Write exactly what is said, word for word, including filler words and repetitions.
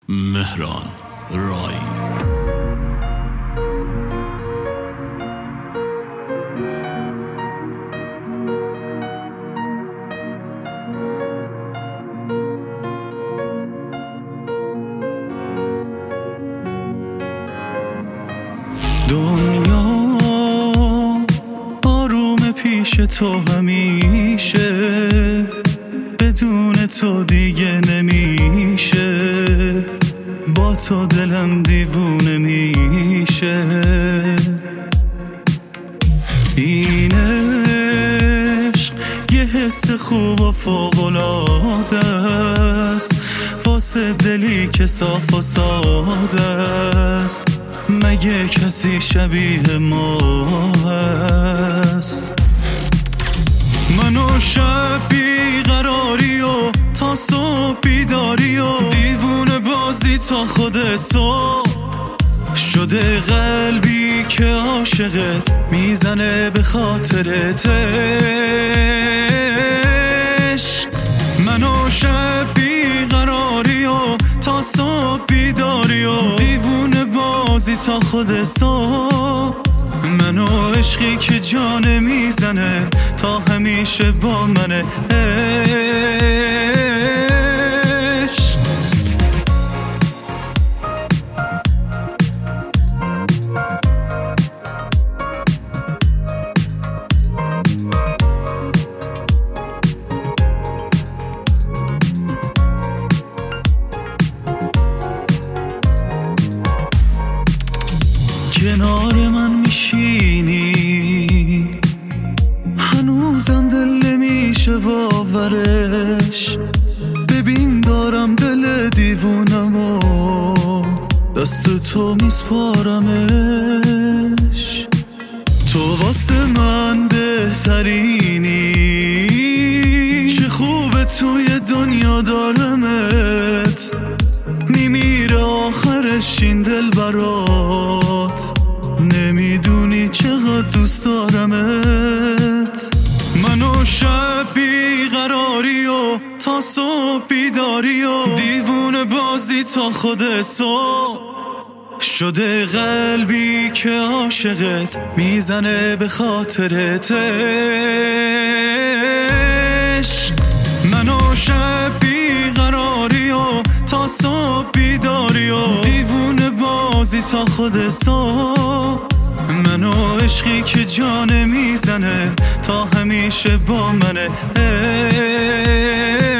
مهران رای. دنیا آروم پیش تو همیشه، بدون تو دیگه نمیشه، با تو دلم دیوونه میشه. این عشق یه حس خوب و فوق‌العاده است، واسه دلی که صاف و ساده است. مگه کسی شبیه ما هست؟ من و شب بیقراری و تا صبح بیداری و دیوونه بازی تا خود صبح شده. قلبی که عاشقت میزنه به خاطرت عشق. من و شب بیقراری و تا صبح بیداری و دیوونه بازی تا خود صبح. من و عشقی که جان میزنه تا همیشه با منه عشق. کنار من میشینی هنوزم دل نمیشه باورش. ببین دارم دل دیوونمو دست تو میسپارمش. تو واسه من بهترینی، چه خوبه توی دنیا دارمت. میمیره آخرش این دل برات، نمیدونی چقدر دوست دارمت. من و شب بیقراری و تا صبح بیداری و دیوونه بازی تا خود صبح شده. قلبی که عاشقت میزنه به خاطرت عشق. من و شب بیقراری و تا صبح بیداری و دیوونه بازی تا خود صبح. من و عشقی که جان میزنه تا همیشه با منه.